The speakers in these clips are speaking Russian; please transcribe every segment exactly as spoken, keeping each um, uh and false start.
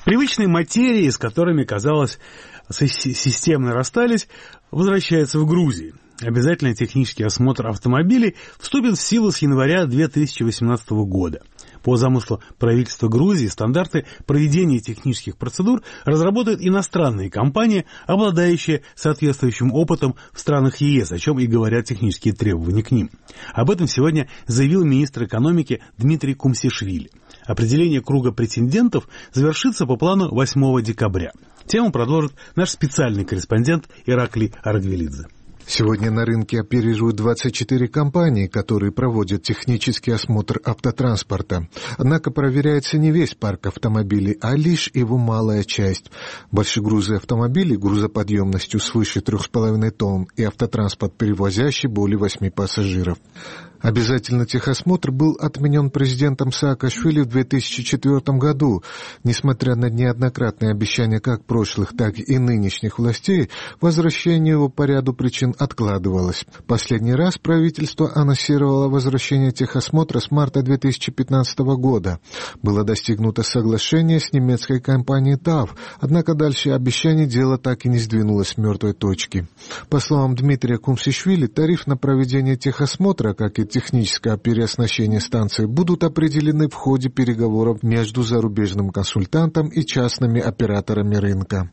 Привычные материи, с которыми, казалось, системно расстались, возвращаются в Грузии. Обязательный технический осмотр автомобилей вступит в силу с января две тысячи восемнадцатого года. По замыслу правительства Грузии стандарты проведения технических процедур разработают иностранные компании, обладающие соответствующим опытом в странах ЕС, о чем и говорят технические требования к ним. Об этом сегодня заявил министр экономики Дмитрий Кумсишвили. Определение круга претендентов завершится по плану восьмого декабря. Тему продолжит наш специальный корреспондент Ираклий Аргвелидзе. Сегодня на рынке оперируют двадцать четыре компании, которые проводят технический осмотр автотранспорта. Однако проверяется не весь парк автомобилей, а лишь его малая часть. Большегрузые автомобили грузоподъемностью свыше трех с половиной тонн и автотранспорт, перевозящий более восьми пассажиров. Обязательный техосмотр был отменен президентом Саакашвили в две тысячи четвёртом году. Несмотря на неоднократные обещания как прошлых, так и нынешних властей, возвращение его по ряду причин откладывалось. Последний раз правительство анонсировало возвращение техосмотра с марта две тысячи пятнадцатого года. Было достигнуто соглашение с немецкой компанией ТАВ, однако дальше обещаний дело так и не сдвинулось с мертвой точки. По словам Дмитрия Кумсишвили, тариф на проведение техосмотра, как и техническое переоснащение станции, будут определены в ходе переговоров между зарубежным консультантом и частными операторами рынка.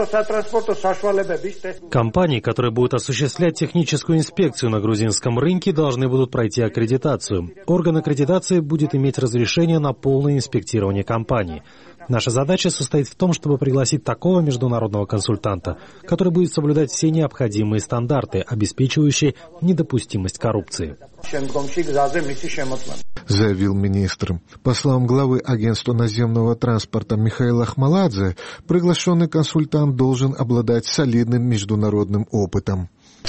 Компании, которые будут осуществлять техническую инспекцию на грузинском рынке, должны будут пройти аккредитацию. Орган аккредитации будет иметь разрешение на полное инспектирование компании. Наша задача состоит в том, чтобы пригласить такого международного консультанта, который будет соблюдать все необходимые стандарты, обеспечивающие недопустимость коррупции. Заявил министр. По словам главы агентства наземного транспорта Михаила Хмаладзе, приглашенный консультант должен обладать солидным международным опытом.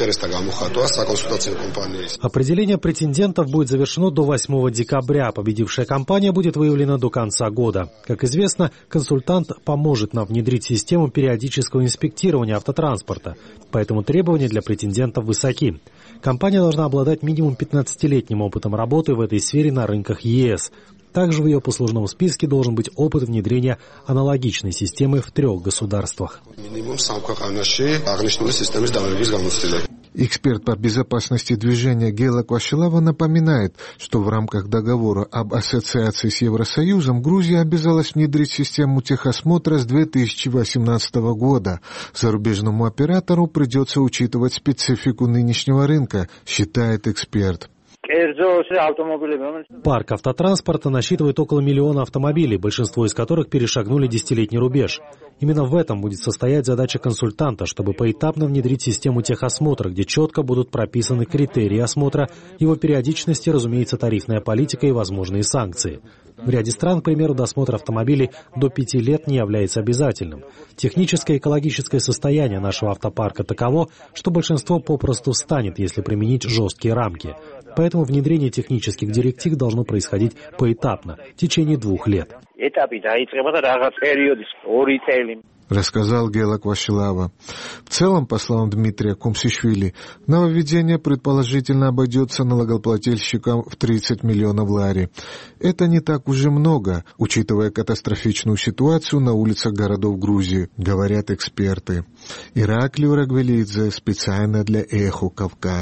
Определение претендентов будет завершено до восьмого декабря. Победившая компания будет выявлена до конца года. Как известно, консультант поможет нам внедрить систему периодического инспектирования автотранспорта. Поэтому требования для претендентов высоки. Компания должна обладать минимум пятнадцатилетним опытом работы в этой сфере на рынках ЕС. Также в ее послужном списке должен быть опыт внедрения аналогичной системы в трех государствах. Эксперт по безопасности движения Гела Квашилава напоминает, что в рамках договора об ассоциации с Евросоюзом Грузия обязалась внедрить систему техосмотра с две тысячи восемнадцатого года. Зарубежному оператору придется учитывать специфику нынешнего рынка, считает эксперт. Парк автотранспорта насчитывает около миллиона автомобилей, большинство из которых перешагнули десятилетний рубеж. Именно в этом будет состоять задача консультанта, чтобы поэтапно внедрить систему техосмотра, где четко будут прописаны критерии осмотра, его периодичности, разумеется, тарифная политика и возможные санкции. В ряде стран, к примеру, досмотр автомобилей до пяти лет не является обязательным. Техническое и экологическое состояние нашего автопарка таково, что большинство попросту встанет, если применить жесткие рамки. Поэтому внедрение технических директив должно происходить поэтапно, в течение двух лет. Рассказал Гела Квашилава. В целом, по словам Дмитрия Кумсишвили, нововведение предположительно обойдется налогоплательщикам в тридцать миллионов лари. Это не так уже много, учитывая катастрофичную ситуацию на улицах городов Грузии, говорят эксперты. Ираклий Аргвелидзе специально для Эхо Кавказа.